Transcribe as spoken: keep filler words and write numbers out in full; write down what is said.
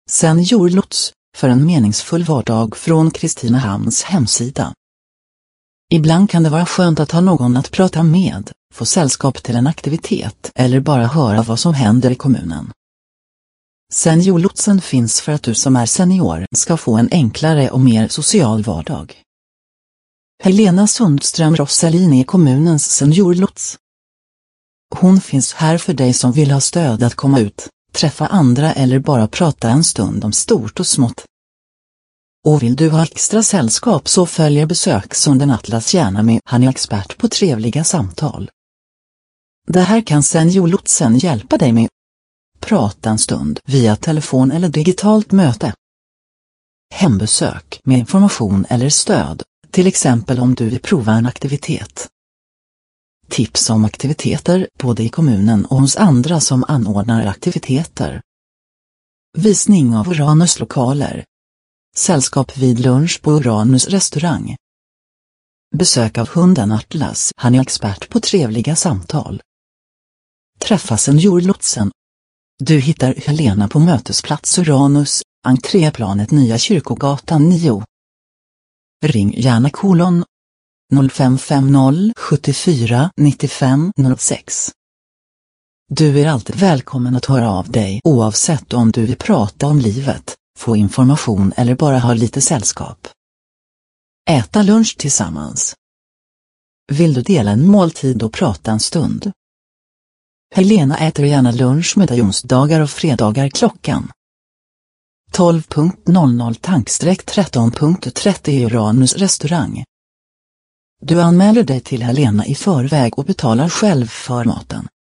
Seniorlots, för en meningsfull vardag från Kristinehamns hemsida. Ibland kan det vara skönt att ha någon att prata med, få sällskap till en aktivitet eller bara höra vad som händer i kommunen. Seniorlotsen finns för att du som är senior ska få en enklare och mer social vardag. Helena Sundström Rosselin är kommunens seniorlots. Hon finns här för dig som vill ha stöd att komma ut, träffa andra eller bara prata en stund om stort och smått. Och vill du ha extra sällskap så följer besökshunden Atlas gärna med, han är expert på trevliga samtal. Det här kan seniorlotsen hjälpa dig med. Prata en stund via telefon eller digitalt möte. Hembesök med information eller stöd, till exempel om du vill prova en aktivitet. Tips om aktiviteter både i kommunen och hos andra som anordnar aktiviteter. Visning av Uranus lokaler. Sällskap vid lunch på Uranus restaurang. Besök av hunden Atlas, han är expert på trevliga samtal. Träffa seniorlotsen. Du hittar Helena på mötesplats Uranus, entréplanet Nya Kyrkogatan nio. Ring gärna kolon noll fem fem noll sjuttiofyra nittiofem noll sex. Du är alltid välkommen att höra av dig oavsett om du vill prata om livet, få information eller bara ha lite sällskap. Äta lunch tillsammans. Vill du dela en måltid och prata en stund? Helena äter gärna lunch med dig onsdagar och fredagar klockan tolv tretton trettio i Uranus restaurang. Du anmäler dig till Helena i förväg och betalar själv för maten.